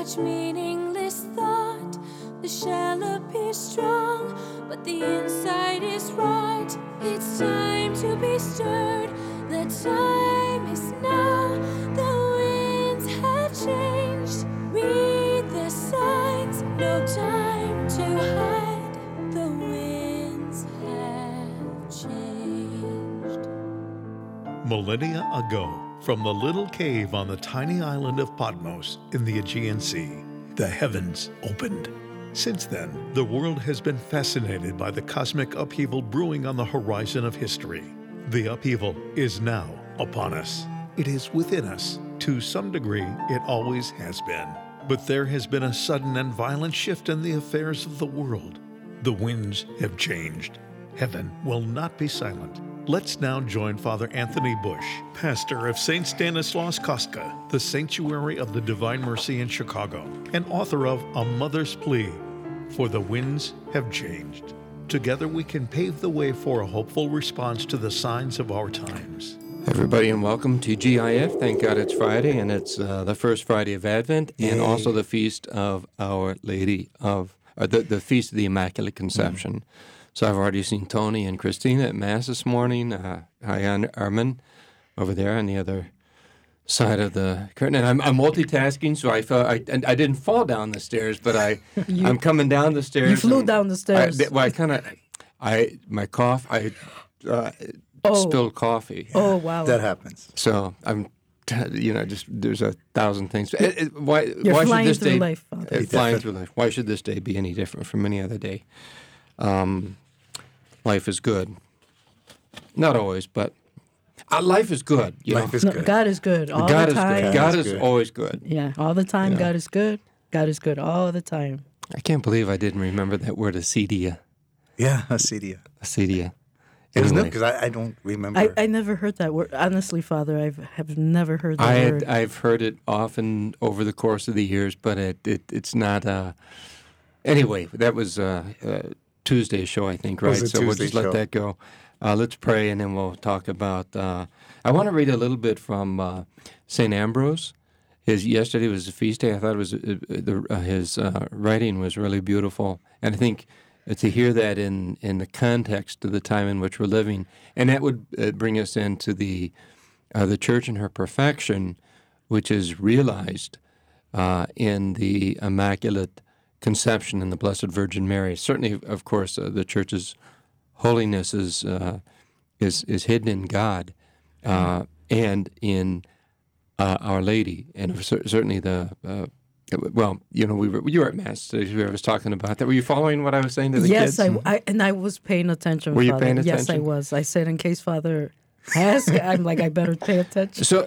such meaningless thought. The shell appears strong, but the inside is rot. It's time to be stirred. The time is now. The winds have changed. Read the signs. No time to hide. The winds have changed. Millennia ago, from the little cave on the tiny island of Patmos in the Aegean Sea, the heavens opened. Since then, the world has been fascinated by the cosmic upheaval brewing on the horizon of history. The upheaval is now upon us. It is within us. To some degree, it always has been. But there has been a sudden and violent shift in the affairs of the world. The winds have changed. Heaven will not be silent. Let's now join Father Anthony Bush, pastor of St. Stanislaus Kostka, the Sanctuary of the Divine Mercy in Chicago, and author of A Mother's Plea, For the Winds Have Changed. Together we can pave the way for a hopeful response to the signs of our times. Everybody, and welcome to GIF. Thank God it's Friday, and it's the first Friday of Advent, and also the feast of Our Lady of, the Feast of the Immaculate Conception. So I've already seen Tony and Christina at Mass this morning. Hi, Armin, over there on the other side of the curtain. And I'm multitasking, so I didn't fall down the stairs, but I'm coming down the stairs. You flew down the stairs. I spilled coffee. Oh, wow. That happens. So I'm, there's 1,000 things. Why You're flying should this through day, life, Father. Flying through life. Why should this day be any different from any other day? Life is good. Not always, but life is good. Life is good. God is good all the time. God is always good. Yeah, all the time. God is good. God is good all the time. I can't believe I didn't remember that word, acedia. Yeah, acedia. Acedia. It was new Anyway. because I don't remember. I never heard that word. Honestly, Father, I have never heard that word. I've heard it often over the course of the years, but it's not. Anyway, that was Tuesday's show, I think, right? So we'll just let that go. Let's pray, and then we'll talk about. I want to read a little bit from St. Ambrose. Yesterday was a feast day. I thought it was his writing was really beautiful, and I think to hear that in the context of the time in which we're living, and that would bring us into the Church in her perfection, which is realized in the Immaculate Conception in the Blessed Virgin Mary. Certainly, of course, the Church's holiness is hidden in God and in Our Lady, and certainly you were at Mass. I was talking about that. Were you following what I was saying to the kids? Yes, I was paying attention. Were you Father. paying attention? Yes, I was. I said, in case Father asks, I'm like, I better pay attention. So,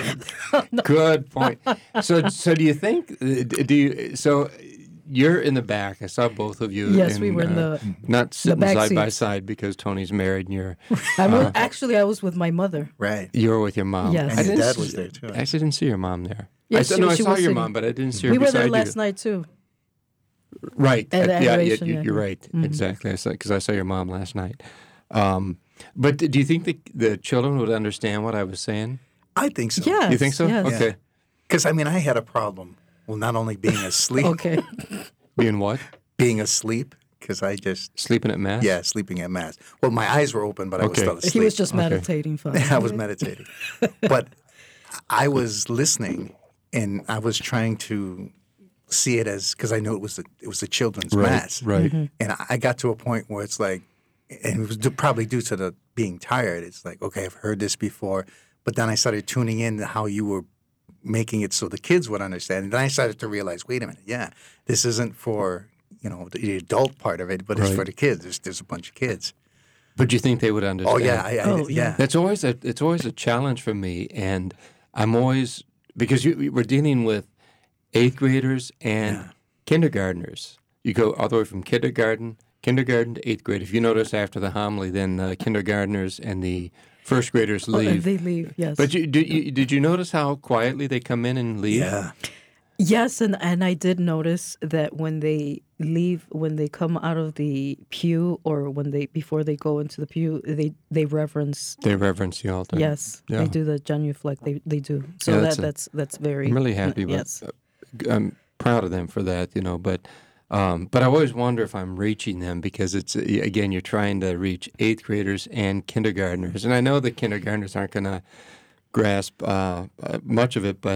good point. So do you think? So you're in the back. I saw both of you. Yes, we were in not sitting back side by seats. side because Tony's married and you're. Actually, I was with my mother. Right. You were with your mom. Yes. And your dad was there, too. I actually didn't see your mom there. Yes, I she saw was your sitting- mom, but I didn't see her We were beside there you. last night, too. Right. At Yeah, Adoration, you're right. Mm-hmm. Exactly. Because I saw your mom last night. But do you think the children would understand what I was saying? I think so. Yes. You think so? Yes. Okay. Because, I had a problem. Well, not only being asleep. Okay. Being what? Being asleep, because I just... Sleeping at Mass? Yeah, sleeping at Mass. Well, my eyes were open, but I was Okay. still asleep. He was just meditating, Father. I was meditating. But I was listening, and I was trying to see it as... Because I knew it was a children's Mass. Right. Mm-hmm. And I got to a point where it's like... And it was probably due to the being tired. It's like, okay, I've heard this before. But then I started tuning in to how you were making it so the kids would understand. And then I started to realize, wait a minute, this isn't for, the adult part of it, but it's for the kids. There's a bunch of kids. But do you think they would understand? Oh, yeah. Yeah. It's always a challenge for me, and I'm always, because we're dealing with 8th graders and kindergartners. You go all the way from kindergarten to 8th grade. If you notice after the homily, then the kindergartners and the first graders leave. They leave, yes. But did you notice how quietly they come in and leave? Yeah. Yes, and I did notice that when they leave, when they come out of the pew, or before they go into the pew, they reverence. They reverence the altar. Yes, Yeah. they do the genuflect. They do. So Yeah, that's very. I'm really happy with. Yes. proud of them for that, but I always wonder if I'm reaching them, because it's, again, you're trying to reach 8th graders and kindergartners. And I know the kindergartners aren't going to grasp much of it, but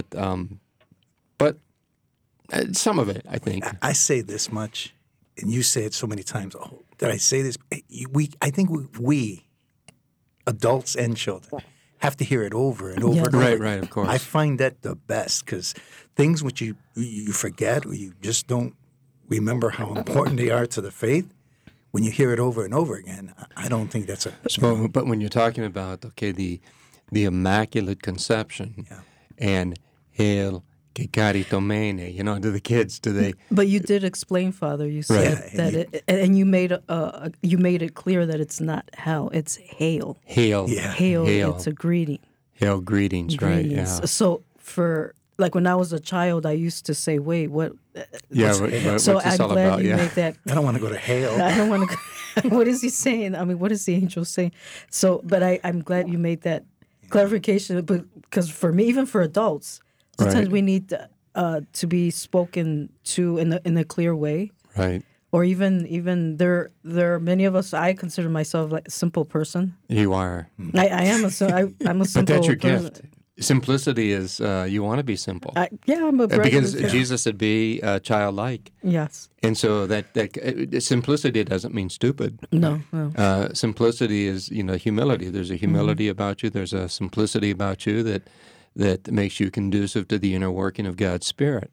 some of it, I think. I say this much, and you say it so many times. Oh, did I say this? I think we, adults and children, have to hear it over and over and over. Right, of course. I find that the best, because things which you forget, or you just don't remember how important they are to the faith, when you hear it over and over again, I don't think that's But when you're talking about, the Immaculate Conception and Hail que caritomene, to the kids, do they? But you did explain, Father. You said that, and you made it clear that it's not hell; it's hail. Hail. Yeah. Hail. It's a greeting. Hail, greetings. Right. Yeah. So when I was a child, I used to say, "Wait, what?" What's I'm this all glad about? you make that. I don't want to go to hell. I don't want to. What is he saying? I mean, what is the angel saying? So, but I'm glad you made that clarification. But because for me, even for adults, sometimes we need to be spoken to in a clear way. Right. Or even there are many of us. I consider myself like a simple person. You are. I am I'm a simple. But that's your person. gift. Simplicity is you want to be simple. I'm a because Jesus said, "Be childlike." Yes. And so that simplicity doesn't mean stupid. No. Simplicity is humility. There's a humility about you. There's a simplicity about you that makes you conducive to the inner working of God's Spirit.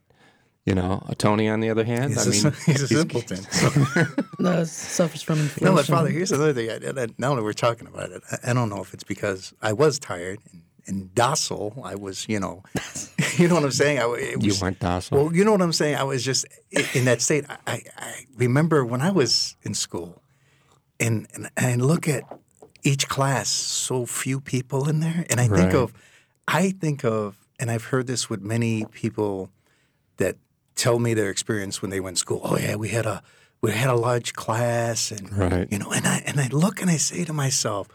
Tony, on the other hand, he's a simpleton. No, suffers from inflation. No, but Father, here's another thing. Now that we're talking about it, I don't know if it's because I was tired and docile. I was, you know what I'm saying? You weren't docile. Well, you know what I'm saying? I was just in that state. I remember when I was in school, and look at each class, so few people in there, and I think of, and I've heard this with many people that tell me their experience when they went to school. Oh yeah, we had a large class, and and I look and I say to myself,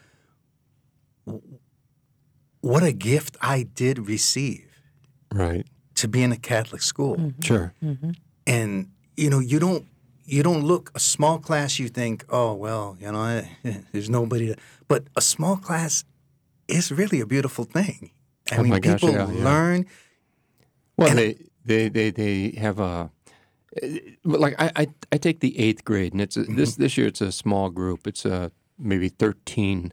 what a gift I did receive, right, to be in a Catholic school. Mm-hmm. Sure. Mm-hmm. And you don't look a small class. You think, oh well, there's nobody. But a small class is really a beautiful thing. I mean, people learn. Well, they have a like I take the 8th grade, and it's this year it's a small group. It's maybe 13.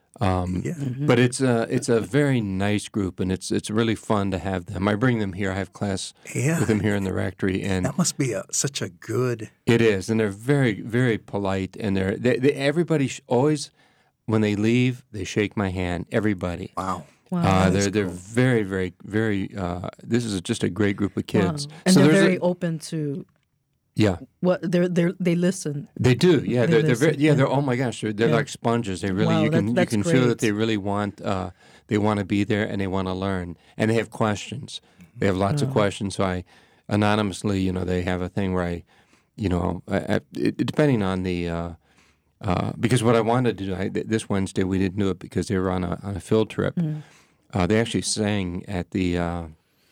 But it's a very nice group, and it's really fun to have them. I bring them here. I have class with them here in the rectory, and that must be such a good. It is, and they're very, very polite, and everybody always, when they leave, they shake my hand. Everybody. Wow. They're cool. Very, very, very. This is just a great group of kids, and so they're very open to. Yeah. What they listen. They do. Yeah. They're very, they're oh my gosh, they're like sponges. They really you can feel that they really want they want to be there and they want to learn, and they have questions. They have lots of questions. So I anonymously, they have a thing where depending on the because what I wanted to do this Wednesday we didn't do it because they were on a field trip. They actually sang at the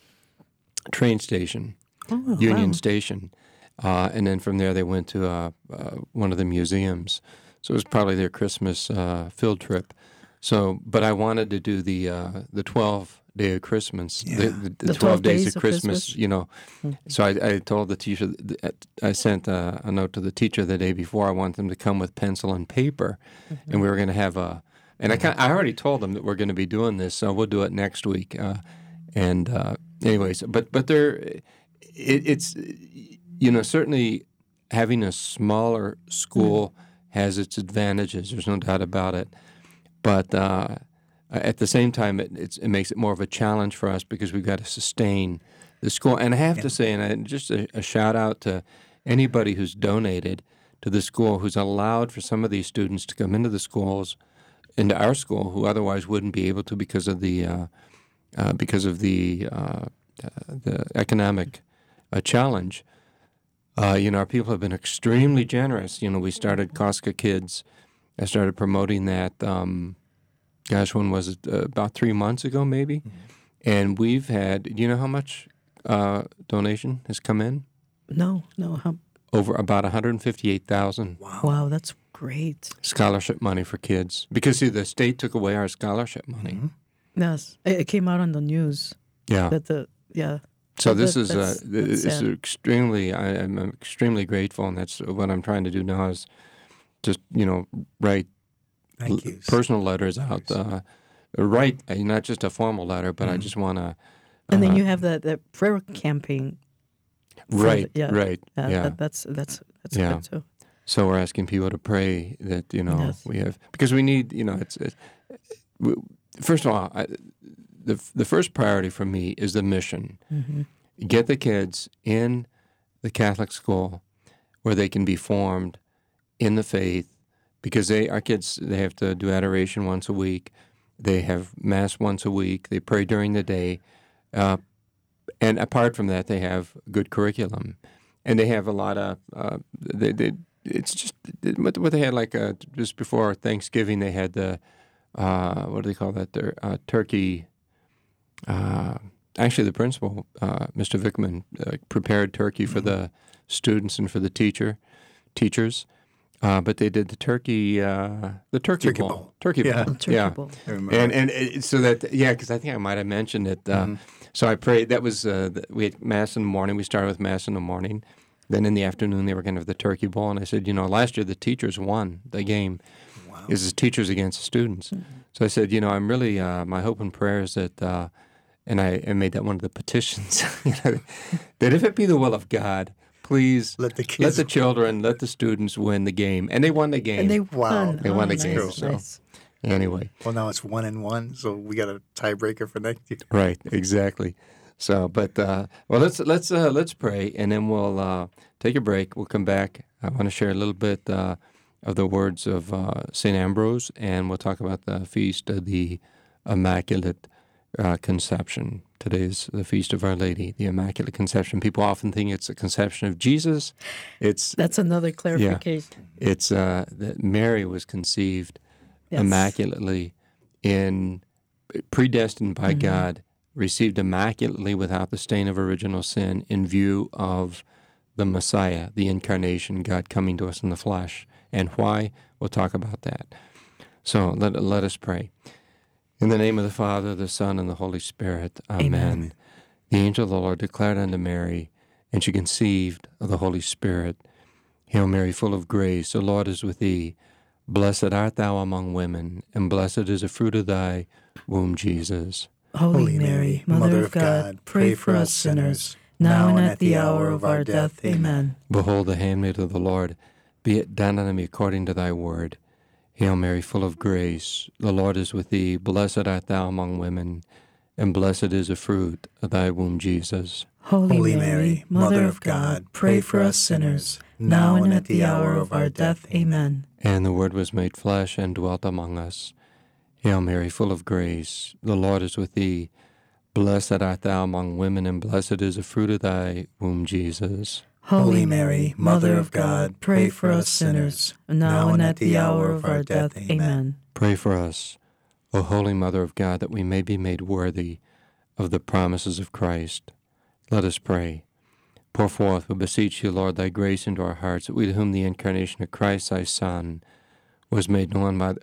train station, Union Station. And then from there, they went to one of the museums. So it was probably their Christmas field trip. So, but I wanted to do the 12-day of Christmas, the 12 days of Christmas. So I told the teacher, I sent a note to the teacher the day before. I wanted them to come with pencil and paper, and we were going to have and I already told them that we're going to be doing this, so we'll do it next week. Anyways, but it's. Certainly having a smaller school has its advantages. There's no doubt about it. But at the same time, it makes it more of a challenge for us because we've got to sustain the school. And I have to say, and just a shout out to anybody who's donated to the school, who's allowed for some of these students to come into our school, who otherwise wouldn't be able to because of the economic challenge. Our people have been extremely generous. We started Costco Kids. I started promoting that, when was it? About 3 months ago, maybe. And we've had, do you know how much donation has come in? No. Over about $158,000. Wow, that's great. Scholarship money for kids. Because, see, the state took away our scholarship money. Mm-hmm. Yes. It came out on the news. Yeah. So this is extremely, I'm extremely grateful, and that's what I'm trying to do now is just, write personal letters out. Write, not just a formal letter, but I just want to... and then you have the prayer campaign. Right. That's good too. So we're asking people to pray that we have, because we need first of all, the first priority for me is the mission. Mm-hmm. Get the kids in the Catholic school where they can be formed in the faith, because our kids, they have to do adoration once a week, they have mass once a week, they pray during the day. And apart from that, they have good curriculum, and they have a lot of. It's just what they had, like just before Thanksgiving. They had the what do they call that? Their turkey. Actually, the principal, Mr. Vickman, prepared turkey for the students and for the teachers. But they did the turkey bowl. Turkey bowl. And so that because I think I might have mentioned it. So I prayed. That was we had mass in the morning. We started with mass in the morning. Then in the afternoon they were going to have the turkey bowl. And I said, last year the teachers won the game. Wow. It was the teachers against the students. Mm-hmm. So I said, I'm really my hope and prayer is that, and I made that one of the petitions, that if it be the will of God, please let the children, let the students win the game. And they won the game. And they won. They won the game. So. Nice. Anyway. Well, now it's 1-1, so we got a tiebreaker for next year. Right, exactly. So, but let's pray, and then we'll take a break. We'll come back. I want to share a little bit of the words of St. Ambrose, and we'll talk about the feast of the Immaculate Conception. Today is the feast of Our Lady, the Immaculate Conception. People often think it's a conception of Jesus. That's another clarification. Yeah, it's that Mary was conceived immaculately, predestined by God, received immaculately without the stain of original sin in view of the Messiah, the incarnation, God coming to us in the flesh. And why? We'll talk about that. So let us pray. In the name of the Father, the Son, and the Holy Spirit. Amen. The angel of the Lord declared unto Mary, and she conceived of the Holy Spirit. Hail Mary, full of grace, the Lord is with thee. Blessed art thou among women, and blessed is the fruit of thy womb, Jesus. Holy Mary, Mother of God, pray for us sinners, now and at the hour of our death. Amen. Behold, the handmaid of the Lord, be it done unto me according to thy word. Hail Mary, full of grace, the Lord is with thee. Blessed art thou among women, and blessed is the fruit of thy womb, Jesus. Holy Mary, Mother of God, pray for us sinners, now and at the hour of our death. Amen. And the Word was made flesh and dwelt among us. Hail Mary, full of grace, the Lord is with thee. Blessed art thou among women, and blessed is the fruit of thy womb, Jesus. Holy Mary, Mother of God, pray for us sinners, now and at the hour of our death. Amen. Pray for us, O Holy Mother of God, that we may be made worthy of the promises of Christ. Let us pray. Pour forth, we beseech you, Lord, thy grace into our hearts, that we to whom the incarnation of Christ, thy Son, was made known by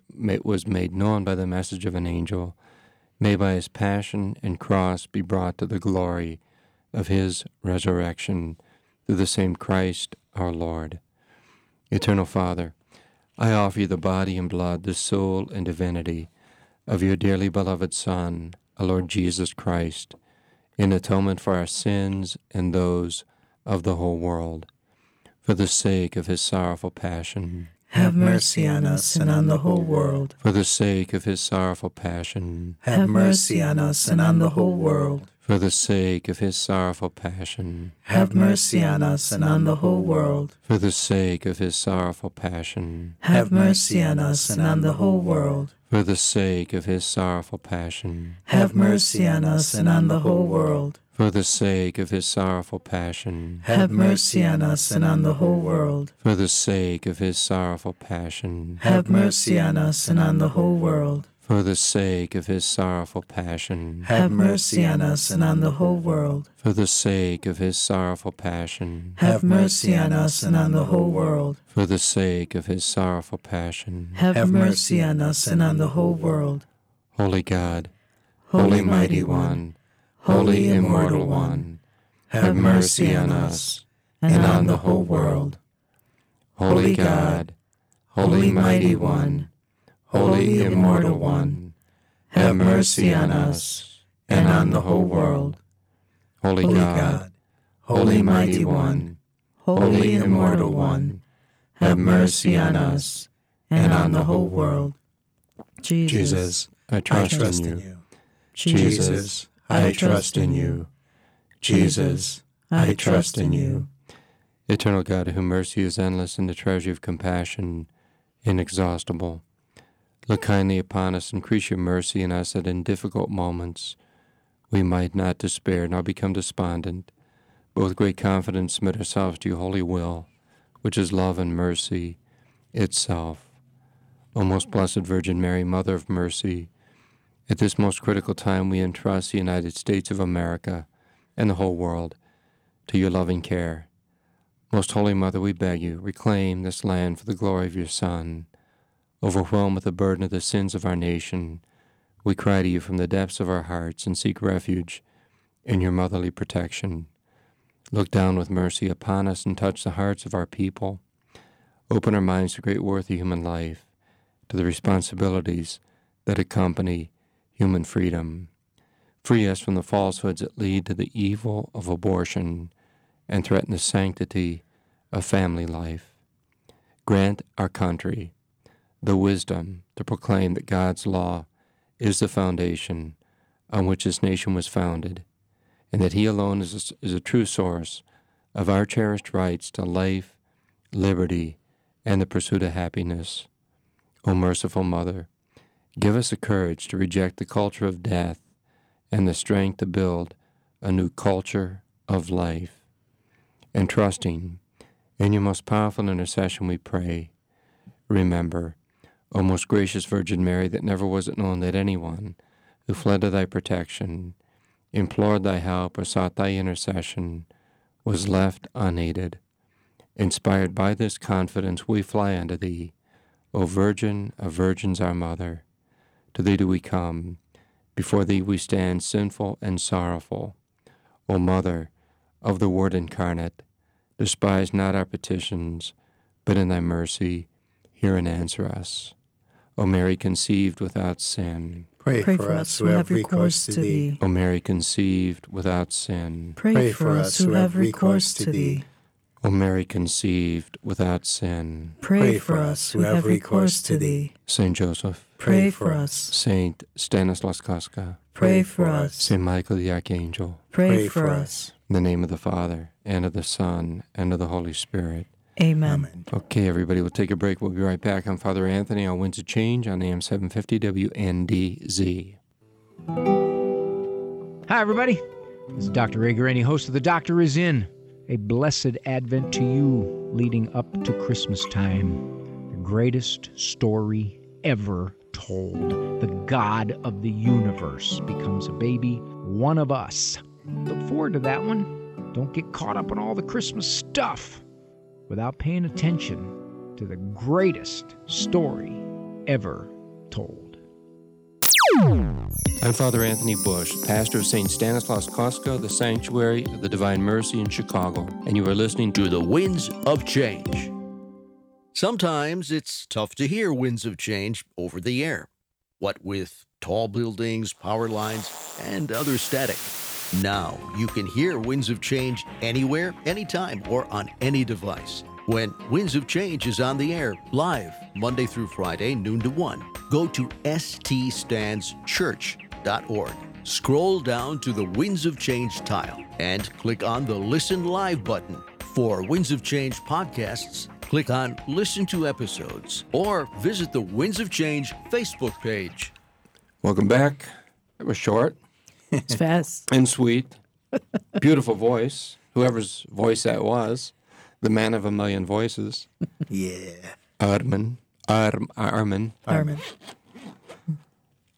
the message of an angel, may by his passion and cross be brought to the glory of his resurrection, through the same Christ our Lord. Eternal Father, I offer you the body and blood, the soul and divinity of your dearly beloved Son, our Lord Jesus Christ, in atonement for our sins and those of the whole world. For the sake of his sorrowful passion, have mercy on us and on the whole world. For the sake of his sorrowful passion, have mercy on us and on the whole world. For the sake of his sorrowful passion, have mercy on us and on the whole world. For the sake of his sorrowful passion, have mercy on us and on the whole world. For the sake of his sorrowful passion, have mercy on us and on the whole world. For the sake of his sorrowful passion, have mercy on us and on the whole world. For the sake of his sorrowful passion, have mercy on us and on the whole world. For the sake of his sorrowful passion, have mercy on us and on the whole world. For the sake of his sorrowful passion, have mercy on us and on the whole world. For the sake of his sorrowful passion, have mercy on us and on the whole world. Holy God, Holy Mighty One, Holy Immortal One, have mercy on us and on the whole world. Holy God, Holy Mighty One, Holy Immortal One, have mercy on us and on the whole world. Holy God, Holy Mighty One, Holy Immortal One, have mercy on us and on the whole world. Jesus, I trust in you. Jesus, I trust in you. Jesus, I trust in you. Eternal God, whose mercy is endless and the treasure of compassion inexhaustible, look kindly upon us, increase your mercy in us that in difficult moments we might not despair nor become despondent, but with great confidence submit ourselves to your holy will, which is love and mercy itself. O most blessed Virgin Mary, Mother of Mercy, at this most critical time we entrust the United States of America and the whole world to your loving care. Most Holy Mother, we beg you, reclaim this land for the glory of your Son. Overwhelmed with the burden of the sins of our nation, we cry to you from the depths of our hearts and seek refuge in your motherly protection. Look down with mercy upon us and touch the hearts of our people. Open our minds to great worth of human life, to the responsibilities that accompany human freedom. Free us from the falsehoods that lead to the evil of abortion and threaten the sanctity of family life. Grant our country the wisdom to proclaim that God's law is the foundation on which this nation was founded, and that he alone is a true source of our cherished rights to life, liberty, and the pursuit of happiness. O merciful Mother, give us the courage to reject the culture of death and the strength to build a new culture of life. And trusting in your most powerful intercession we pray, remember, O most gracious Virgin Mary, that never was it known that anyone who fled to thy protection, implored thy help, or sought thy intercession was left unaided. Inspired by this confidence, we fly unto thee, O Virgin of Virgins, our Mother. To thee do we come, before thee we stand sinful and sorrowful. O Mother of the Word incarnate, despise not our petitions, but in thy mercy hear and answer us. O Mary conceived without sin, pray for us who have recourse to thee. O Mary conceived without sin, pray for us who have recourse to thee. O Mary conceived without sin, pray for us who have recourse to thee. Saint Joseph, pray for us. Saint Stanislaus Kostka, pray for us. Saint Michael the Archangel, pray for us. In the name of the Father, and of the Son, and of the Holy Spirit. Amen. Okay, everybody, we'll take a break. We'll be right back. I'm Father Anthony on Winds of Change on AM 750 WNDZ. Hi, everybody. This is Dr. Ray Guarini, host of The Doctor Is In. A blessed Advent to you leading up to Christmas time. The greatest story ever told. The God of the universe becomes a baby, one of us. Look forward to that one. Don't get caught up in all the Christmas stuff without paying attention to the greatest story ever told. I'm Father Anthony Bush, pastor of St. Stanislaus Kostka, the Sanctuary of the Divine Mercy in Chicago, and you are listening to The Winds of Change. Sometimes it's tough to hear winds of change over the air, what with tall buildings, power lines, and other static. Now you can hear Winds of Change anywhere, anytime, or on any device. When Winds of Change is on the air, live, Monday through Friday, noon to 1, go to ststandschurch.org. Scroll down to the Winds of Change tile and click on the Listen Live button. For Winds of Change podcasts, click on Listen to Episodes or visit the Winds of Change Facebook page. Welcome back. It was short. It's fast. And sweet. Beautiful voice. Whoever's voice that was. The man of a million voices. Yeah. Armin.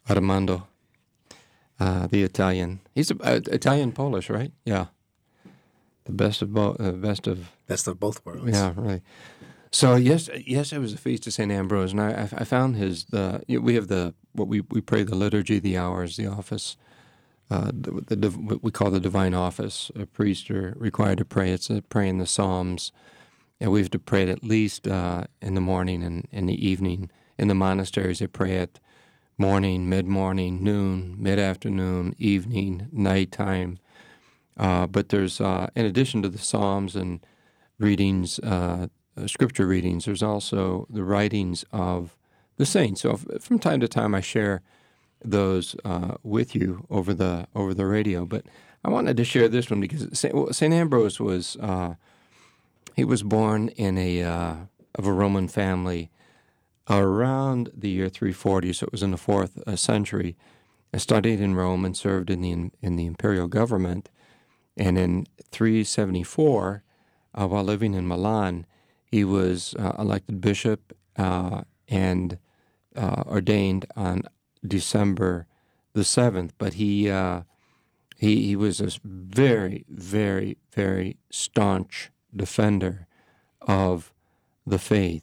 Armando, the Italian. He's Italian-Polish, right? Yeah. The best of both. Best of both worlds. Yeah, right. So yes, it was the feast of St. Ambrose, and I found we have what we pray the liturgy of the hours, the office, what we call the divine office. A priest are required to pray. It's praying the Psalms, and we have to pray it at least in the morning and in the evening. In the monasteries, they pray it morning, mid-morning, noon, mid-afternoon, evening, nighttime. But there's, in addition to the Psalms and readings, scripture readings, there's also the writings of the saints. So from time to time I share those with you over the radio. But I wanted to share this one because St. Ambrose was he was born in of a Roman family around the year 340, so it was in the 4th century. I studied in Rome and served in the imperial government. And in 374, while living in Milan, he was elected bishop and ordained on December the 7th. But he was a very, very, very staunch defender of the faith,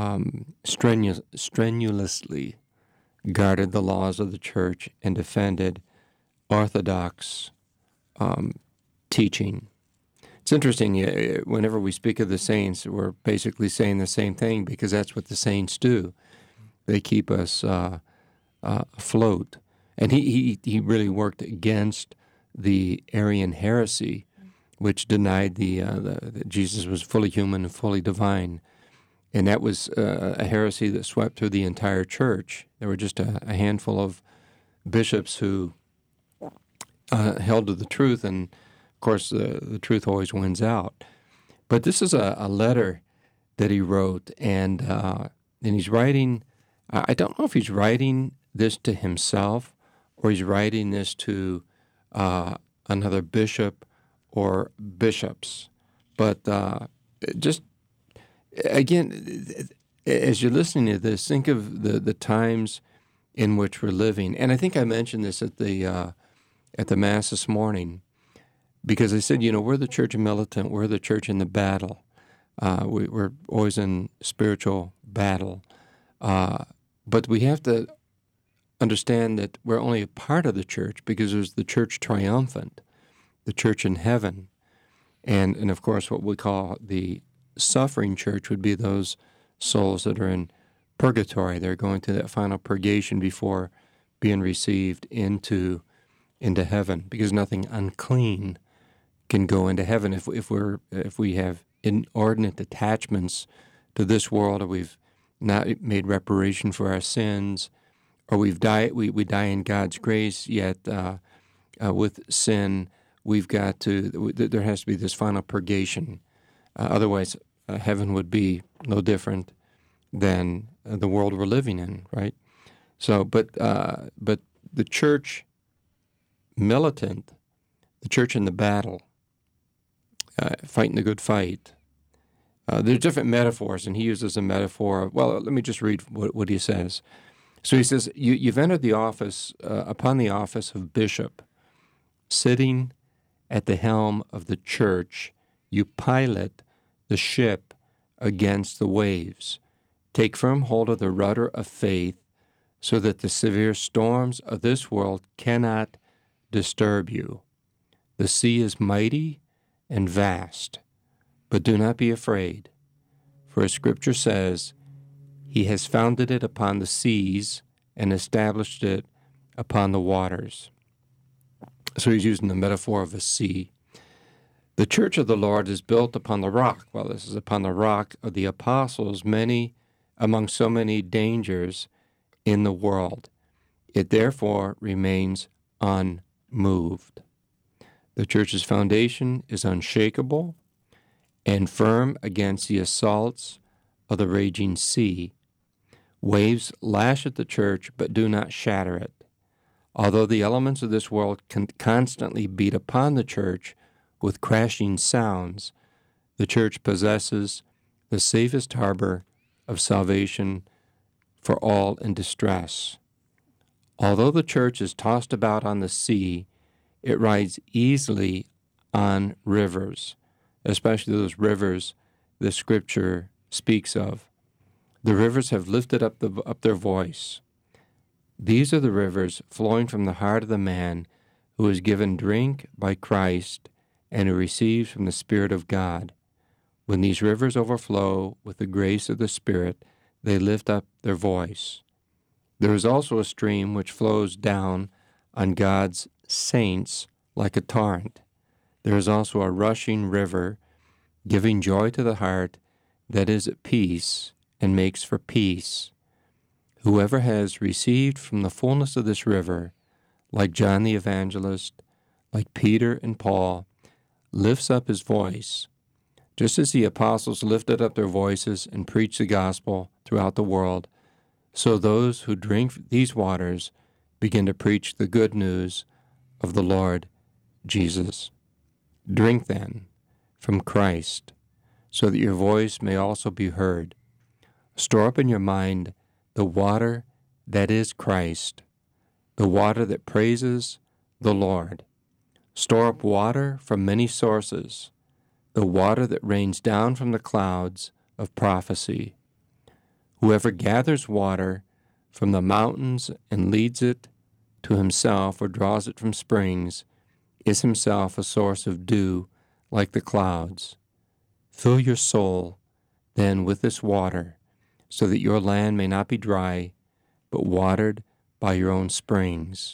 strenuously guarded the laws of the church and defended orthodox teaching. It's interesting, whenever we speak of the saints, we're basically saying the same thing because that's what the saints do. They keep us afloat. And he really worked against the Arian heresy, which denied that Jesus was fully human and fully divine. And that was a heresy that swept through the entire church. There were just a handful of bishops who held to the truth, and of course, the truth always wins out. But this is a letter that he wrote, and he's writing, I don't know if he's writing this to himself or he's writing this to another bishop or bishops. But just, again, as you're listening to this, think of the times in which we're living. And I think I mentioned this at the Mass this morning, because I said, we're the church militant, we're the church in the battle. We're always in spiritual battle. But we have to understand that we're only a part of the church because there's the church triumphant, the church in heaven. And of course, what we call the suffering church would be those souls that are in purgatory. They're going through that final purgation before being received into heaven, because nothing unclean can go into heaven. If we have inordinate attachments to this world, or we've not made reparation for our sins, or we die in God's grace, yet with sin, there has to be this final purgation. Otherwise, heaven would be no different than the world we're living in, right? So, but the church militant, the church in the battle, fighting the good fight. There's different metaphors, and he uses a metaphor. Well, let me just read what he says. So he says, you've entered the office, upon the office of bishop, sitting at the helm of the church, you pilot the ship against the waves. Take firm hold of the rudder of faith so that the severe storms of this world cannot disturb you. The sea is mighty and vast, but do not be afraid, for as Scripture says, He has founded it upon the seas and established it upon the waters. So he's using the metaphor of a sea. The church of the Lord is built upon the rock. Well, this is upon the rock of the apostles, among so many dangers in the world. It therefore remains unmoved. The church's foundation is unshakable and firm against the assaults of the raging sea. Waves lash at the church, but do not shatter it. Although the elements of this world can constantly beat upon the church with crashing sounds, the church possesses the safest harbor of salvation for all in distress. Although the church is tossed about on the sea, it rides easily on rivers, especially those rivers the Scripture speaks of. The rivers have lifted up their voice. These are the rivers flowing from the heart of the man who is given drink by Christ and who receives from the Spirit of God. When these rivers overflow with the grace of the Spirit, they lift up their voice. There is also a stream which flows down on God's saints like a torrent. There is also a rushing river, giving joy to the heart that is at peace and makes for peace. Whoever has received from the fullness of this river, like John the Evangelist, like Peter and Paul, lifts up his voice, just as the apostles lifted up their voices and preached the gospel throughout the world, so those who drink these waters begin to preach the good news of the Lord Jesus. Drink then from Christ, so that your voice may also be heard. Store up in your mind the water that is Christ, the water that praises the Lord. Store up water from many sources, the water that rains down from the clouds of prophecy. Whoever gathers water from the mountains and leads it to himself or draws it from springs is himself a source of dew like the clouds. Fill your soul then with this water, so that your land may not be dry, but watered by your own springs.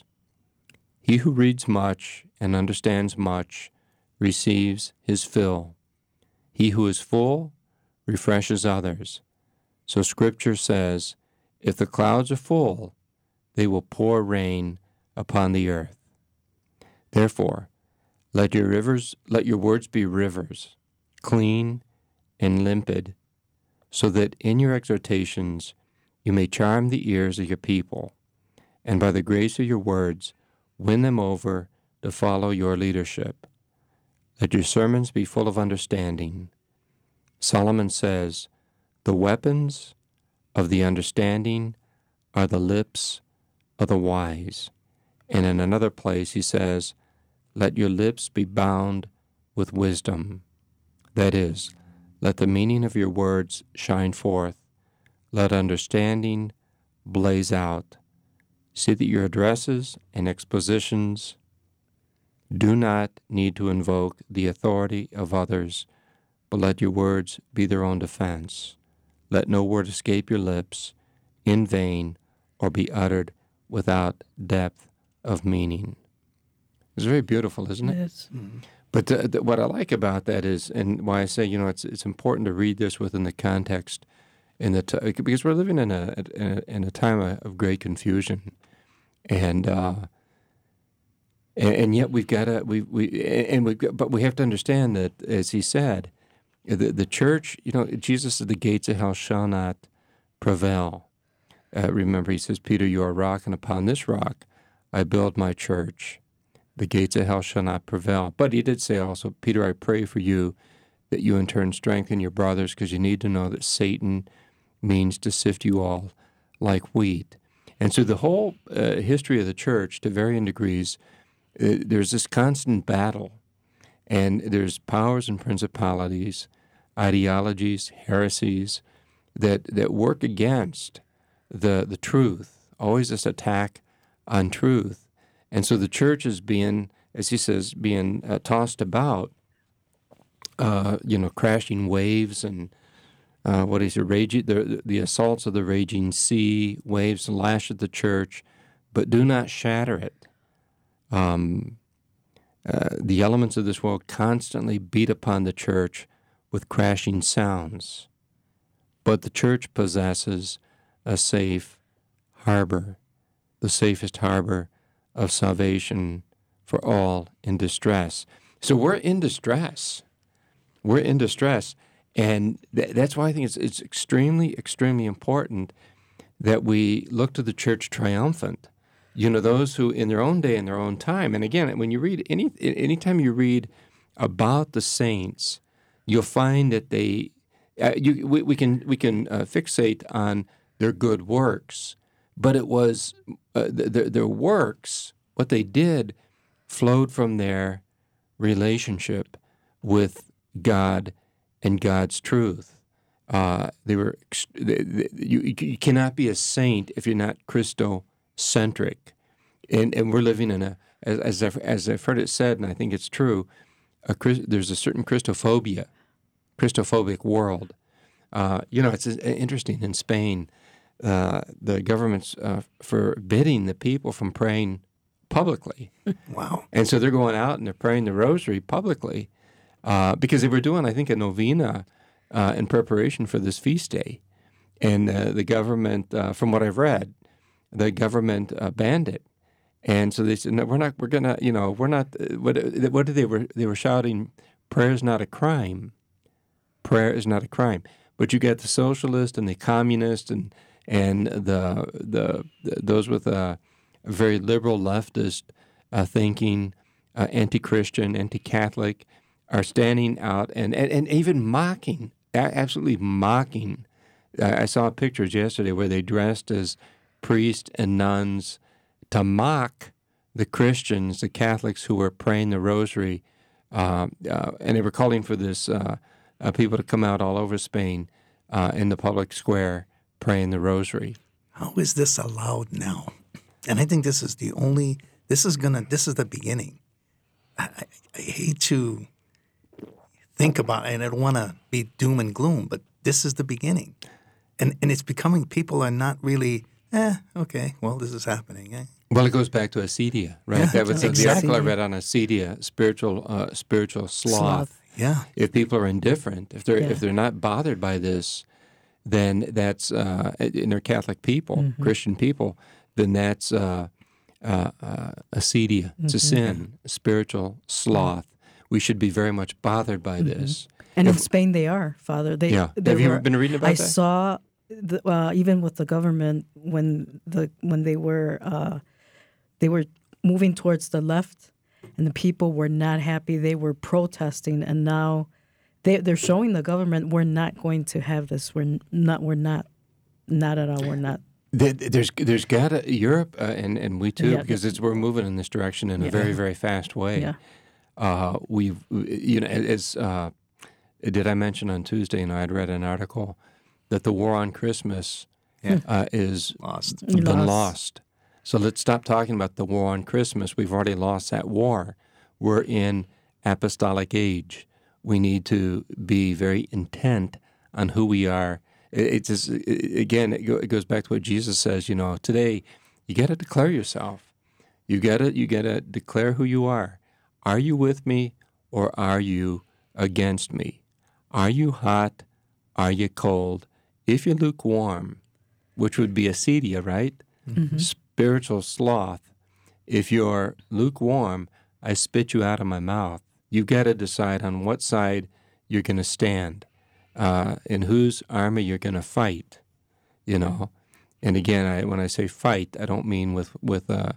He who reads much and understands much receives his fill. He who is full refreshes others. So Scripture says, if the clouds are full, they will pour rain upon the earth. Therefore, let your words be rivers, clean and limpid, so that in your exhortations you may charm the ears of your people, and by the grace of your words win them over to follow your leadership. Let your sermons be full of understanding. Solomon says, the weapons of the understanding are the lips of the wise. And in another place he says, let your lips be bound with wisdom. That is, let the meaning of your words shine forth. Let understanding blaze out. See that your addresses and expositions do not need to invoke the authority of others, but let your words be their own defense. Let no word escape your lips in vain or be uttered without depth of meaning. It's very beautiful, isn't it? Yes. Mm-hmm. But what I like about that is, and why I say, it's important to read this within the context, because we're living in a time of great confusion, and yet we've got to but we have to understand that, as he said, the church, Jesus said, the gates of hell shall not prevail. Remember, he says, Peter, you are a rock, and upon this rock I build my church. The gates of hell shall not prevail. But he did say also, Peter, I pray for you that you in turn strengthen your brothers, because you need to know that Satan means to sift you all like wheat. And so the whole history of the church, to varying degrees, there's this constant battle. And there's powers and principalities, ideologies, heresies that work against the truth, always this attack on truth. And so the church is being, as he says, being tossed about, crashing waves and raging, the assaults of the raging sea, waves lash at the church, but do not shatter it. The elements of this world constantly beat upon the church with crashing sounds, but the church possesses a safe harbor, the safest harbor of salvation for all in distress. So we're in distress. We're in distress. And that's why I think it's extremely, extremely important that we look to the church triumphant. Those who in their own day, in their own time. And again, when you read, anytime you read about the saints, you'll find that we can fixate on their good works. but it was their works, what they did, flowed from their relationship with God and God's truth. You cannot be a saint if you're not Christocentric, and we're living in a, as I've heard it said, and I think it's true, there's a certain Christophobic world. It's interesting in Spain. The government's forbidding the people from praying publicly. Wow. And so they're going out and they're praying the rosary publicly because they were doing, I think, a novena in preparation for this feast day. And the government, from what I've read, the government banned it. And so they said, no, we're not, what they were shouting, prayer is not a crime. Prayer is not a crime. But you got the socialist and the communist and the those with a very liberal leftist thinking, anti-Christian, anti-Catholic, are standing out and even mocking, absolutely mocking. I saw pictures yesterday where they dressed as priests and nuns to mock the Christians, the Catholics who were praying the rosary, and they were calling for this people to come out all over Spain in the public square praying the rosary. How is this allowed now? And I think this is the beginning. I hate to think about it, and I don't want to be doom and gloom, but this is the beginning. And it's becoming, people are not really, okay, well, this is happening. Well, it goes back to acedia, right? Yeah, That was exactly. the article I read on acedia, spiritual sloth. Yeah. If people are indifferent, if they're not bothered by this, then that's and they're Catholic people, Christian people, then that's acedia. It's a sin, spiritual sloth. We should be very much bothered by this. And in Spain, they are, Father. They Have you been reading about that? I saw, even with the government, when they were moving towards the left, and the people were not happy. They were protesting, and now they're showing the government, we're not going to have this. We're not at all. We're not. There's got to Europe and we too, because we're moving in this direction in a very, very fast way. Yeah. Did I mention on Tuesday? I'd read an article that the war on Christmas is lost. So let's stop talking about the war on Christmas. We've already lost that war. We're in apostolic age. We need to be very intent on who we are. It goes back to what Jesus says. Today you got to declare yourself. You got to declare who you are. Are you with me or are you against me? Are you hot? Are you cold? If you're lukewarm, which would be acedia, right? Mm-hmm. Spiritual sloth. If you're lukewarm, I spit you out of my mouth. You've got to decide on what side you're going to stand, in whose army you're going to fight, And again, when I say fight, I don't mean with a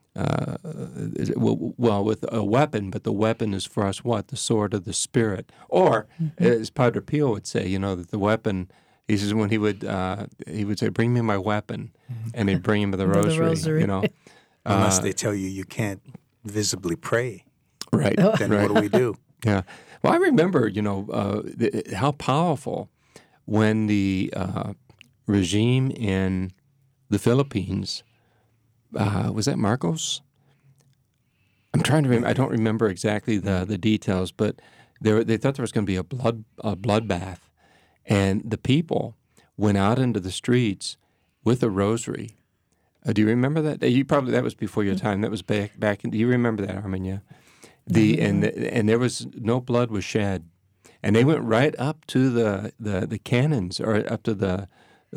weapon, but the weapon is for us what? The sword of the Spirit. Or, as Padre Pio would say, that the weapon, he says when he would say, bring me my weapon, and he'd bring him the rosary. Unless they tell you can't visibly pray. Right. Then what do we do? Yeah. Well, I remember, how powerful when the regime in the Philippines, was that Marcos? I'm trying to remember. I don't remember exactly the details, but they thought there was going to be a bloodbath, and the people went out into the streets with a rosary. Do you remember that? That was before your time. That was back. Do you remember that, Armin? And there was no blood was shed, and they went right up to the cannons, or up to the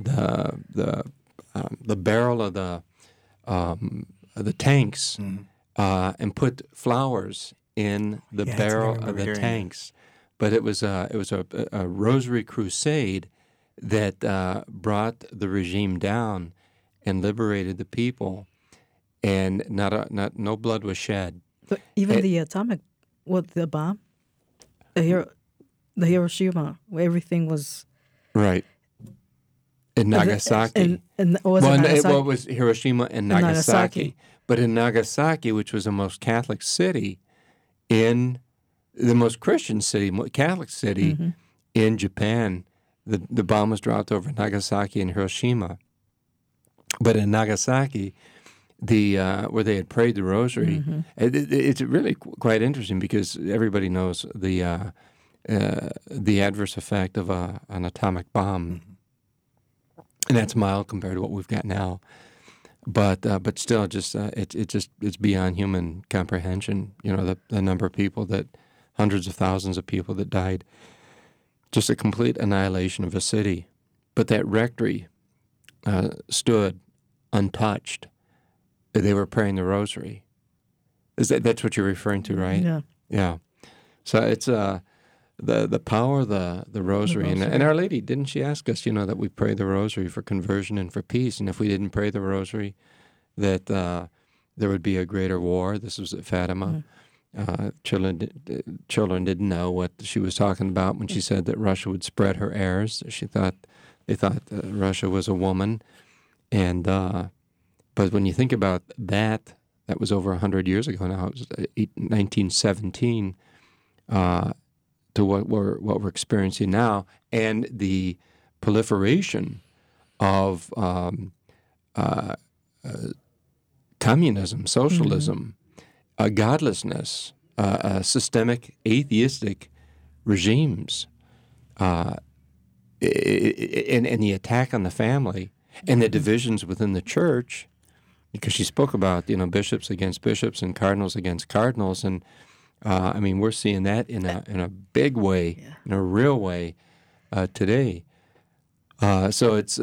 barrel of the tanks, and put flowers in the barrel of the tanks. But it was a rosary crusade that brought the regime down and liberated the people, and no blood was shed. But even the bomb, the Hiroshima, where everything was right. In Nagasaki. It was Hiroshima and Nagasaki. But in Nagasaki, which was the most Catholic city the most Christian city, Catholic city in Japan, the bomb was dropped over Nagasaki and Hiroshima. But in Nagasaki, where they had prayed the rosary, it's really quite interesting because everybody knows the adverse effect of an atomic bomb, and that's mild compared to what we've got now. But still, it's beyond human comprehension. You know, the number of people hundreds of thousands of people that died, just a complete annihilation of a city. But that rectory stood untouched. They were praying the rosary. That's what you're referring to, right? Yeah. Yeah. So it's the power of the rosary. And Our Lady, didn't she ask us, that we pray the rosary for conversion and for peace? And if we didn't pray the rosary, that there would be a greater war. This was at Fatima. Children didn't know what she was talking about when she said that Russia would spread her airs. They thought Russia was a woman. And but when you think about that was over 100 years ago now. It was 1917 to what we're experiencing now, and the proliferation of communism, socialism, godlessness, systemic atheistic regimes, and the attack on the family, and the divisions within the church, because she spoke about bishops against bishops and cardinals against cardinals, and we're seeing that in a big way, in a real way today. So it's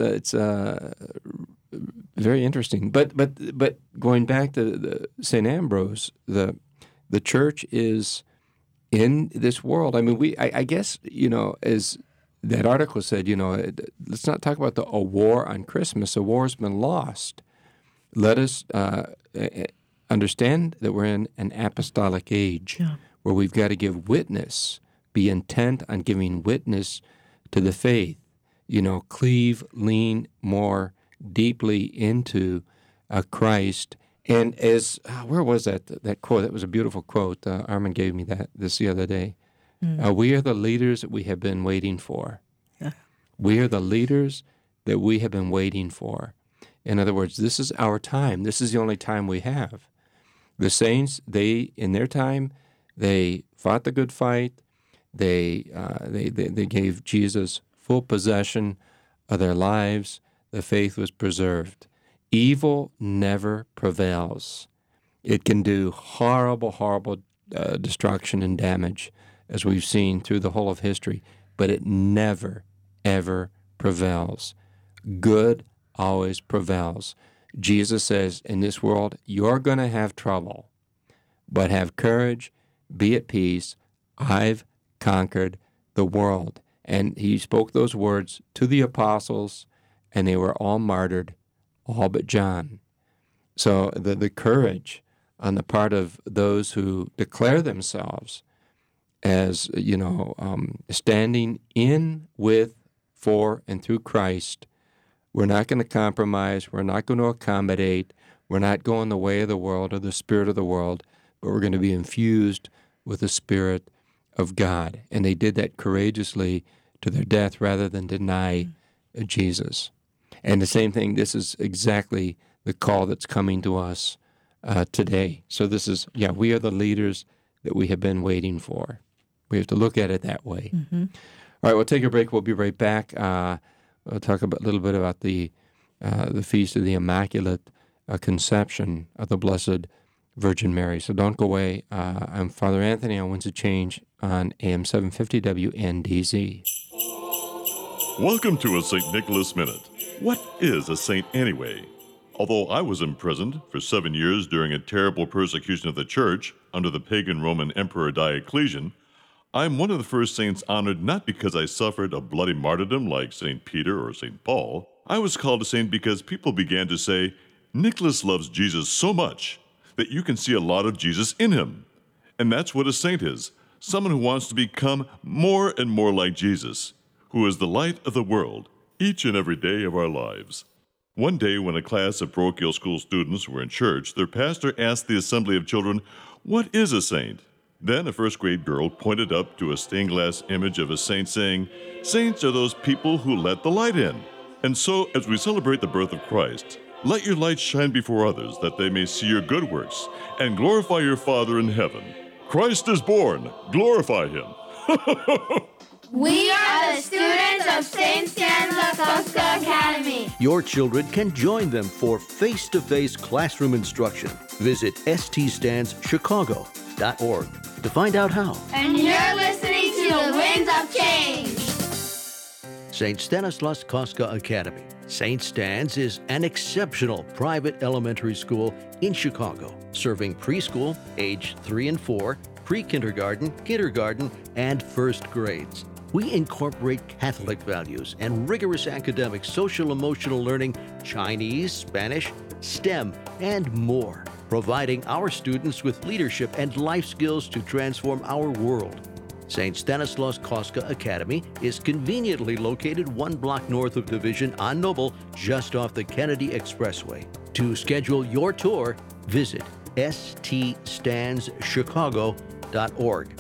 very interesting. But going back to the St. Ambrose, the church is in this world. I guess as that article said, let's not talk about a war on Christmas. A war has been lost. Let us understand that we're in an apostolic age where we've got to give witness, be intent on giving witness to the faith, cleave, lean more deeply into Christ. And as, where was that quote? That was a beautiful quote. Armin gave me this the other day. We are the leaders that we have been waiting for. We are the leaders that we have been waiting for. In other words, this is our time. This is the only time we have. The saints, in their time, they fought the good fight. They gave Jesus full possession of their lives. The faith was preserved. Evil never prevails. It can do horrible, horrible destruction and damage, as we've seen through the whole of history, but it never, ever prevails. Good always prevails. Jesus says, in this world, you're going to have trouble, but have courage, be at peace. I've conquered the world. And he spoke those words to the apostles, and they were all martyred, all but John. So the courage on the part of those who declare themselves as, standing in with, for, and through Christ. We're not going to compromise. We're not going to accommodate. We're not going the way of the world or the spirit of the world, but we're going to be infused with the Spirit of God. And they did that courageously to their death rather than deny Jesus. And the same thing, this is exactly the call that's coming to us today. So this is, we are the leaders that we have been waiting for. We have to look at it that way. Mm-hmm. All right, we'll take a break. We'll be right back. We'll talk a little bit about the Feast of the Immaculate Conception of the Blessed Virgin Mary. So don't go away. I'm Father Anthony on Winds of Change on AM 750 WNDZ. Welcome to a St. Nicholas Minute. What is a saint anyway? Although I was imprisoned for 7 years during a terrible persecution of the Church under the pagan Roman Emperor Diocletian, I'm one of the first saints honored not because I suffered a bloody martyrdom like St. Peter or St. Paul. I was called a saint because people began to say, Nicholas loves Jesus so much that you can see a lot of Jesus in him. And that's what a saint is, someone who wants to become more and more like Jesus, who is the light of the world, each and every day of our lives. One day, when a class of parochial school students were in church, their pastor asked the assembly of children, "What is a saint?" Then a first-grade girl pointed up to a stained glass image of a saint, saying, "Saints are those people who let the light in." And so, as we celebrate the birth of Christ, let your light shine before others, that they may see your good works and glorify your Father in heaven. Christ is born. Glorify him. We are the students of St. Stanislaus Kostka Academy. Your children can join them for face-to-face classroom instruction. Visit ststandschicago.org to find out how. And you're listening to the Winds of Change. St. Stanislaus Kostka Academy. St. Stan's is an exceptional private elementary school in Chicago, serving preschool, age 3 and 4, pre-kindergarten, kindergarten, and first grades. We incorporate Catholic values and rigorous academic social-emotional learning, Chinese, Spanish, STEM, and more, providing our students with leadership and life skills to transform our world. St. Stanislaus Kostka Academy is conveniently located 1 block north of Division on Noble, just off the Kennedy Expressway. To schedule your tour, visit ststandschicago.org.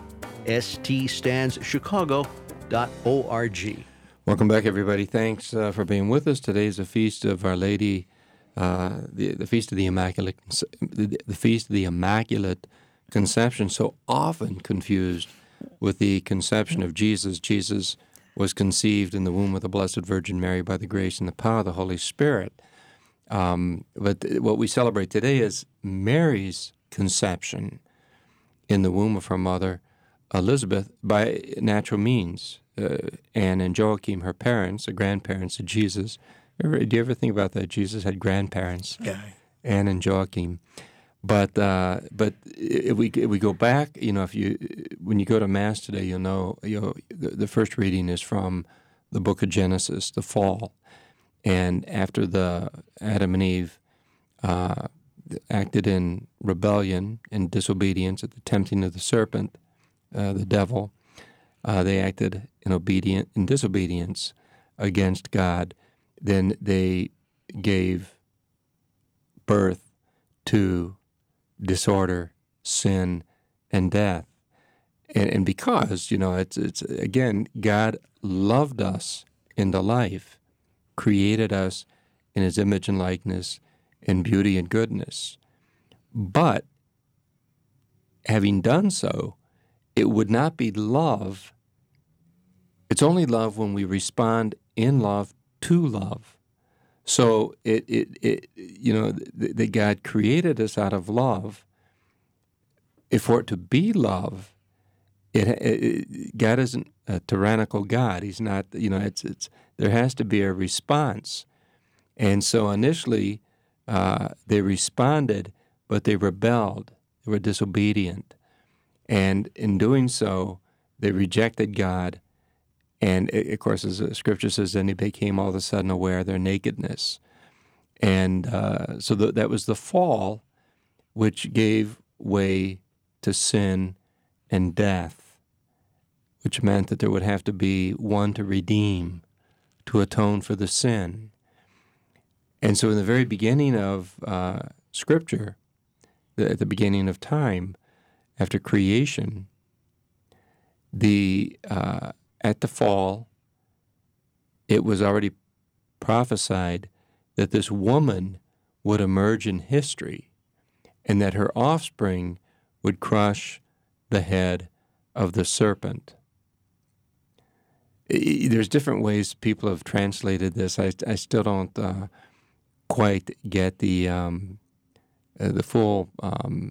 ststandschicago.org. Welcome back, everybody. Thanks for being with us. Today is the feast of Our Lady, the feast of the Immaculate, the feast of the Immaculate Conception. So often confused with the conception of Jesus. Jesus was conceived in the womb of the Blessed Virgin Mary by the grace and the power of the Holy Spirit. But what we celebrate today is Mary's conception in the womb of her mother, Elizabeth, by natural means. Anne and Joachim, her parents, the grandparents of Jesus. Do you ever think about that? Jesus had grandparents, Anne and Joachim. But if we go back, when you go to Mass today, you'll know the first reading is from the book of Genesis, the fall, and after the Adam and Eve acted in rebellion and disobedience at the tempting of the serpent, the devil, they acted in disobedience against God. Then they gave birth to disorder, sin, and death. And because, it's again, God loved us into life, created us in his image and likeness, in beauty and goodness. But having done so, it would not be love. It's only love when we respond in love to love. So that God created us out of love. If for it to be love, God isn't a tyrannical God. He's not. There has to be a response. And so initially, they responded, but they rebelled. They were disobedient, and in doing so, they rejected God. And, of course, as the Scripture says, then they became all of a sudden aware of their nakedness. And so that was the fall, which gave way to sin and death, which meant that there would have to be one to redeem, to atone for the sin. And so in the very beginning of Scripture, at the beginning of time, after creation, at the fall, it was already prophesied that this woman would emerge in history and that her offspring would crush the head of the serpent. There's different ways people have translated this. I still don't quite get the full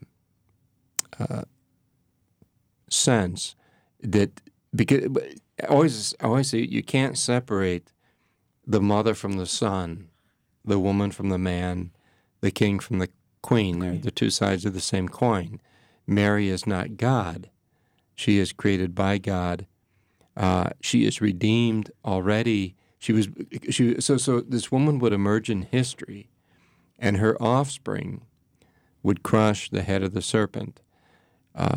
sense that, because I always say you can't separate the mother from the son, the woman from the man, the king from the queen. They're the two sides of the same coin. Mary is not God. She is created by God. She is redeemed already. So this woman would emerge in history, and her offspring would crush the head of the serpent.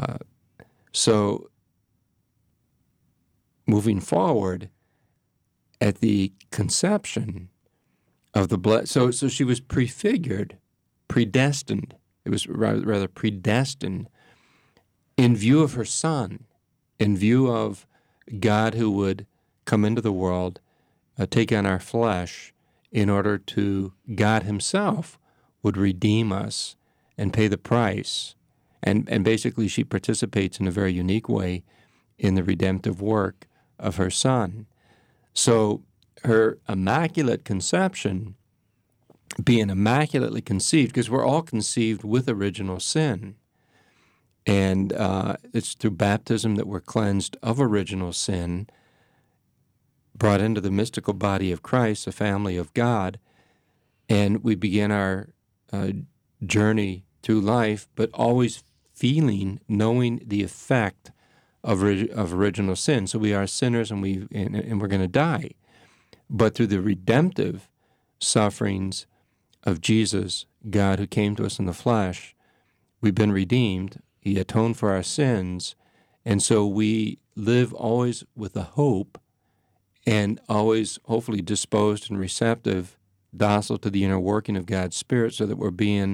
So moving forward, at the conception of the blood. So she was prefigured, predestined. It was rather predestined in view of her Son, in view of God who would come into the world, take on our flesh, in order to, God himself would redeem us and pay the price. And basically she participates in a very unique way in the redemptive work of her Son. So her immaculate conception, being immaculately conceived, because we're all conceived with original sin, and it's through baptism that we're cleansed of original sin, brought into the mystical body of Christ, the family of God, and we begin our journey through life, but always knowing the effect of original sin. So we are sinners, and we're going to die. But through the redemptive sufferings of Jesus, God who came to us in the flesh, we've been redeemed. He atoned for our sins, and so we live always with a hope, and always hopefully disposed and receptive, docile to the inner working of God's Spirit, so that we're being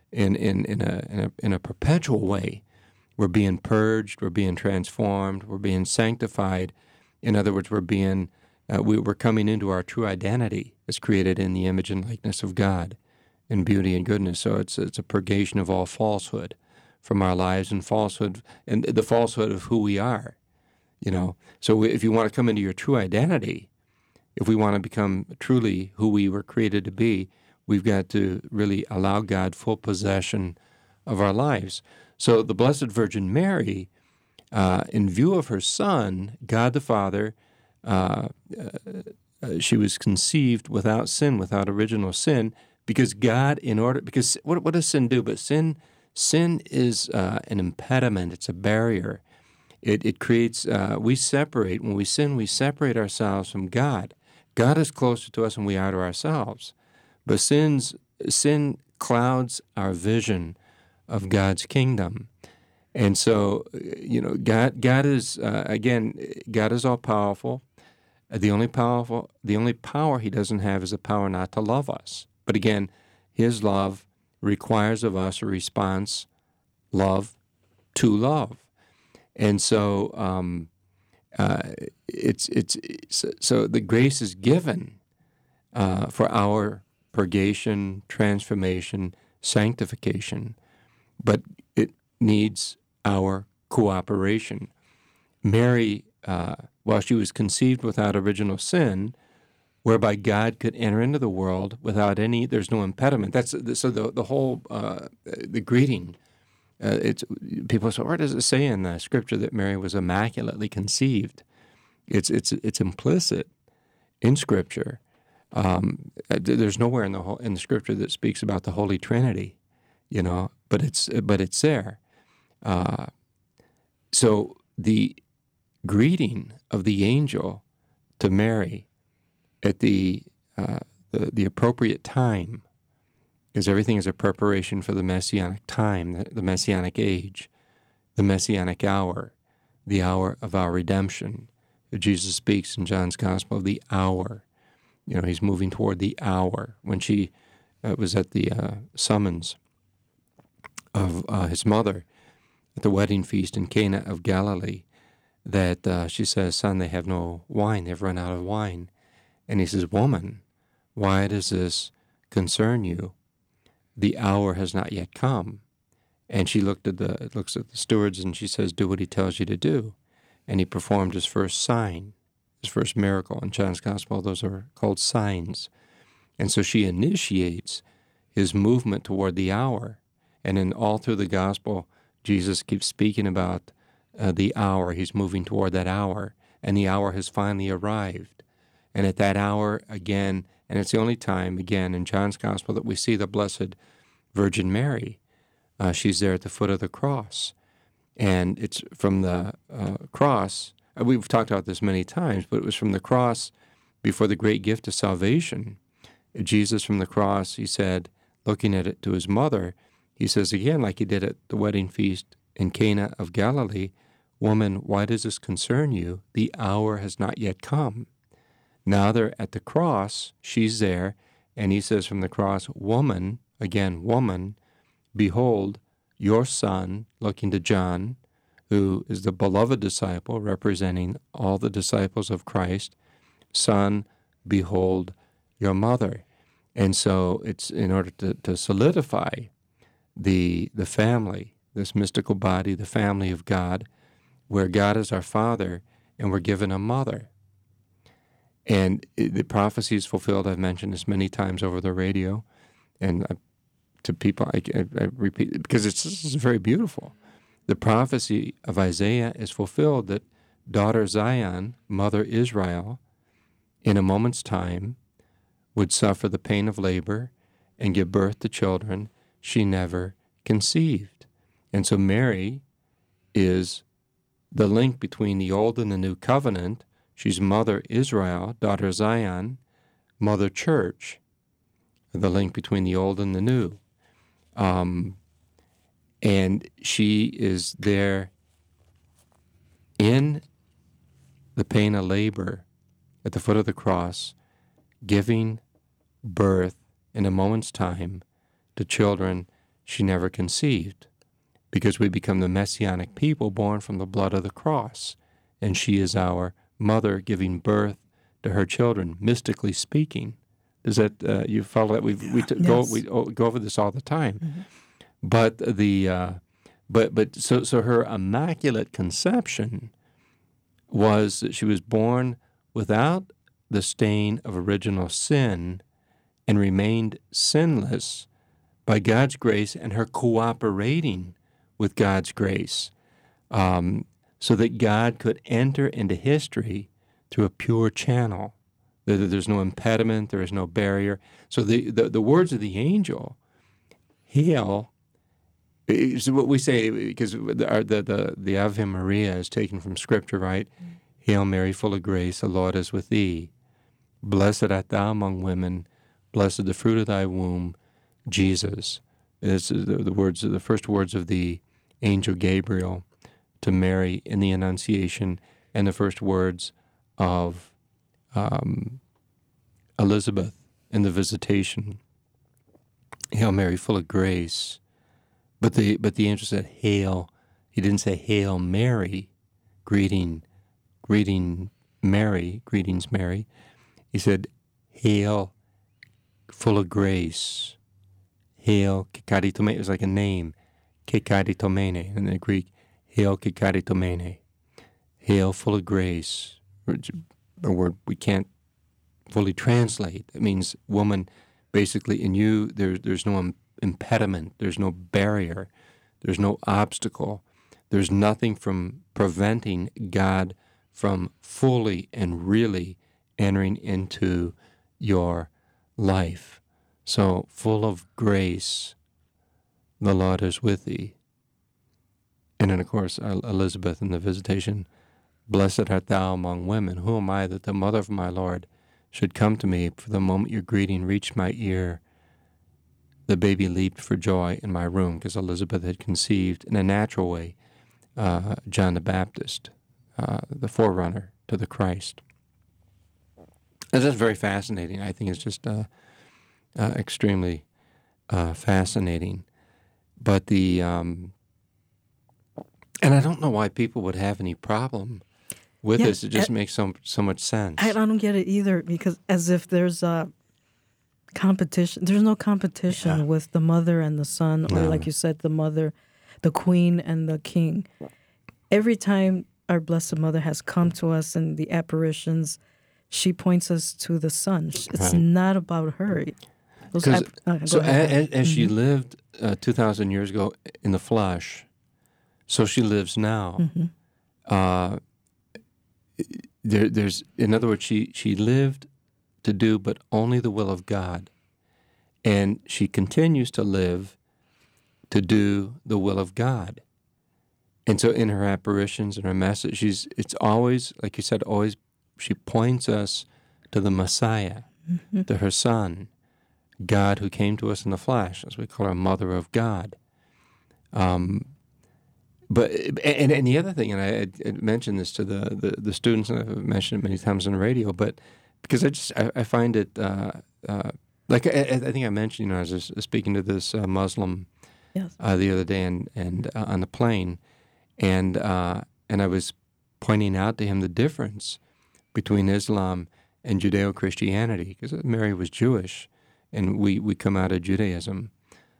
in a perpetual way. We're being purged, we're being transformed, we're being sanctified. In other words, we're coming into our true identity as created in the image and likeness of God in beauty and goodness. So it's a purgation of all falsehood from our lives, and falsehood, and the falsehood of who we are. So if you want to come into your true identity, if we want to become truly who we were created to be, we've got to really allow God full possession of our lives. So the Blessed Virgin Mary, in view of her Son, God the Father, she was conceived without sin, without original sin, because God, because what does sin do? But sin is an impediment. It's a barrier. It creates, when we sin, we separate ourselves from God. God is closer to us than we are to ourselves. But sin clouds our vision of God's kingdom. And so, God is, God is all-powerful. The only power he doesn't have is the power not to love us. But again, his love requires of us a response, love to love. And so so the grace is given for our purgation, transformation, sanctification, but it needs our cooperation. Mary, while she was conceived without original sin, whereby God could enter into the world without there's no impediment. So the whole the greeting. People say, where does it say in the Scripture that Mary was immaculately conceived? It's implicit in Scripture. There's nowhere in the Scripture that speaks about the Holy Trinity, but it's there. So the greeting of the angel to Mary at the appropriate time, because everything is a preparation for the Messianic time, the Messianic age, the Messianic hour, the hour of our redemption. Jesus speaks in John's Gospel of the hour. He's moving toward the hour. When she was at the summons of his mother at the wedding feast in Cana of Galilee, that she says, "Son, they have no wine. They've run out of wine." And he says, "Woman, why does this concern you? The hour has not yet come." And she looks at the stewards, and she says, "Do what he tells you to do." And he performed his first sign, his first miracle. In John's Gospel, those are called signs. And so she initiates his movement toward the hour. And all through the Gospel, Jesus keeps speaking about the hour. He's moving toward that hour, and the hour has finally arrived. And at that hour, again, and it's the only time, again, in John's Gospel that we see the Blessed Virgin Mary. She's there at the foot of the cross. And it's from the cross, we've talked about this many times, but it was from the cross before the great gift of salvation. Jesus from the cross, he said, looking at it to his mother, he says again, like he did at the wedding feast in Cana of Galilee, "Woman, why does this concern you? The hour has not yet come." Now they're at the cross. She's there. And he says from the cross, woman, again, woman, behold, your son, looking to John, who is the beloved disciple representing all the disciples of Christ, son, behold, your mother. And so it's in order to solidify the family, this mystical body, the family of God, where God is our Father and we're given a mother. And the prophecy is fulfilled. I've mentioned this many times over the radio, and to people I repeat it because it's very beautiful. The prophecy of Isaiah is fulfilled that daughter Zion, mother Israel, in a moment's time would suffer the pain of labor and give birth to children she never conceived. And so Mary is the link between the old and the new covenant. She's mother Israel, daughter Zion, mother church, the link between the old and the new. And she is there in the pain of labor at the foot of the cross, giving birth in a moment's time to children she never conceived, because we become the messianic people born from the blood of the cross, and she is our mother giving birth to her children, mystically speaking. Does that you follow that? We go over this all the time. Mm-hmm. But so her immaculate conception was that she was born without the stain of original sin and remained sinless by God's grace and her cooperating with God's grace, so that God could enter into history through a pure channel. There's no impediment, there is no barrier. So the words of the angel, hail, is what we say, because the Ave Maria is taken from Scripture, right? Mm-hmm. Hail Mary, full of grace, the Lord is with thee. Blessed art thou among women, blessed the fruit of thy womb, Jesus. This is the first words of the angel Gabriel to Mary in the Annunciation, and the first words of Elizabeth in the Visitation. Hail Mary, full of grace. But the angel said, hail. He didn't say, Hail Mary, greetings Mary. He said, hail, full of grace. Hail, kikaritomene. It was like a name, kikaritomene in the Greek. Hail, kikaritomene. Hail, full of grace. A word we can't fully translate. It means woman. Basically, in you, there's no impediment, there's no barrier, there's no obstacle, there's nothing from preventing God from fully and really entering into your life. So, full of grace, the Lord is with thee. And then, of course, Elizabeth in the Visitation, blessed art thou among women. Who am I that the mother of my Lord should come to me? For the moment your greeting reached my ear, the baby leaped for joy in my room, because Elizabeth had conceived in a natural way John the Baptist, the forerunner to the Christ. And that's very fascinating. I think it's just extremely fascinating. But and I don't know why people would have any problem with this. It just makes so much sense. I don't get it either, because as if there's a competition. There's no competition with the mother and the son, or like you said, the mother, the queen and the king. Every time our Blessed Mother has come to us in the apparitions, she points us to the son. It's not about her. As she lived 2,000 years ago in the flesh, so she lives now. Mm-hmm. There's, in other words, she lived to do but only the will of God, and she continues to live to do the will of God. And so in her apparitions and her message, it's always, like you said, always she points us to the Messiah, mm-hmm. to her Son, God who came to us in the flesh, as we call her Mother of God. But the other thing, and I mentioned this to the students, and I've mentioned it many times on the radio, but because I find it like I think I mentioned, I was just speaking to this Muslim the other day and on the plane, and I was pointing out to him the difference between Islam and Judeo-Christianity, because Mary was Jewish, and we come out of Judaism.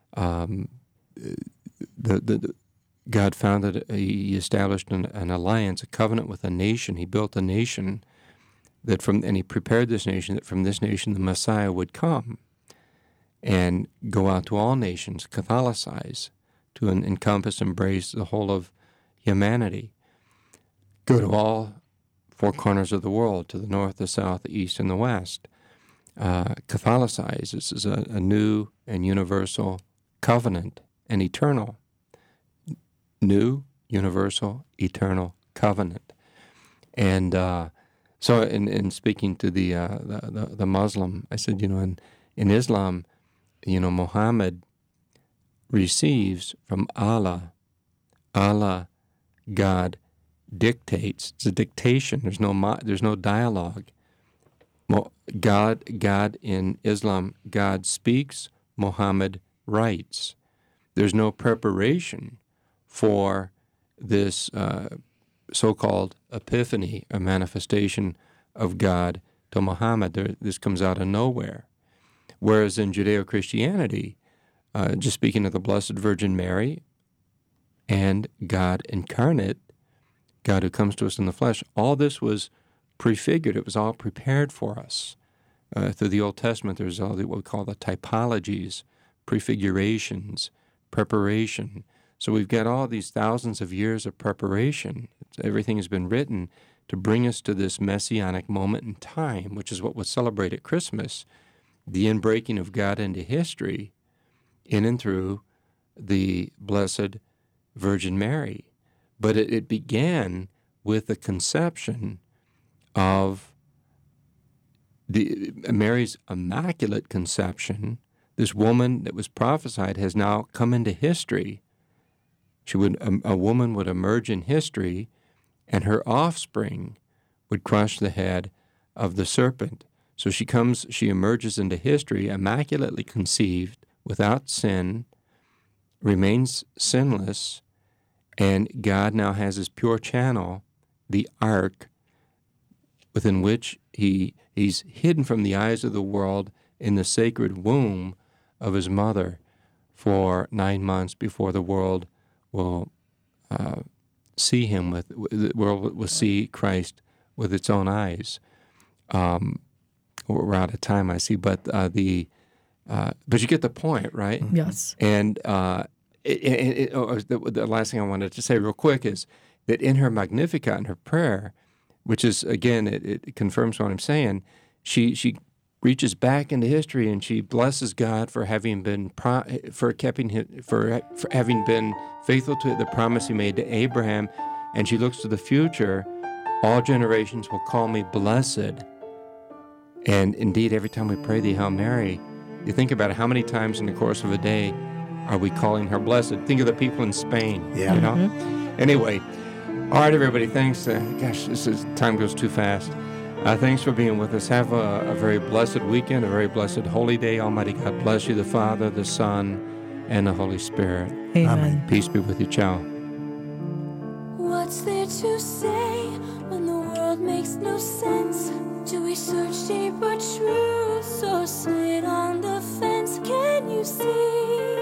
God founded, he established an alliance, a covenant with a nation. He built a nation and he prepared this nation that from this nation the Messiah would come and go out to all nations, Catholicize, to encompass, embrace the whole of humanity, go to all four corners of the world, to the north, the south, the east, and the west. Catholicize, this is a new and universal covenant, and eternal. New, universal, eternal covenant. And so in speaking to the Muslim, I said, in Islam, Muhammad receives from Allah. Allah, God, dictates. It's a dictation. There's no dialogue. God in Islam, God speaks, Muhammad writes. There's no preparation for this so-called epiphany, a manifestation of God to Muhammad. This comes out of nowhere. Whereas in Judeo-Christianity, just speaking of the Blessed Virgin Mary and God incarnate, God who comes to us in the flesh, all this was prefigured. It was all prepared for us. Through the Old Testament, there's all what we call the typologies, prefigurations, preparation. So we've got all these thousands of years of preparation. Everything has been written to bring us to this messianic moment in time, which is what we celebrate at Christmas, the inbreaking of God into history in and through the Blessed Virgin Mary. But it began with the conception of Mary's immaculate conception. This woman that was prophesied has now come into history. A woman would emerge in history, and her offspring would crush the head of the serpent. So she emerges into history, immaculately conceived, without sin, remains sinless, and God now has his pure channel, the ark, within which he's hidden from the eyes of the world in the sacred womb of his mother for 9 months before the world will see him the world will see Christ with its own eyes. We're out of time, I see, but but you get the point, right? Yes. And the last thing I wanted to say real quick is that in her Magnificat, in her prayer, which is, again, it confirms what I'm saying, she reaches back into history and she blesses God for having been for having been faithful to the promise he made to Abraham, and she looks to the future. All generations will call me blessed. And indeed, every time we pray the Hail Mary, you think about it, how many times in the course of a day are we calling her blessed? Think of the people in Spain. Yeah. Mm-hmm. Anyway, all right, everybody, thanks. Time goes too fast. Thanks for being with us. Have a very blessed weekend, a very blessed holy day. Almighty God bless you, the Father, the Son, and the Holy Spirit. Amen. Peace be with you. Ciao. What's there to say when the world makes no sense? Do we search deeper truths or sit on the fence? Can you see?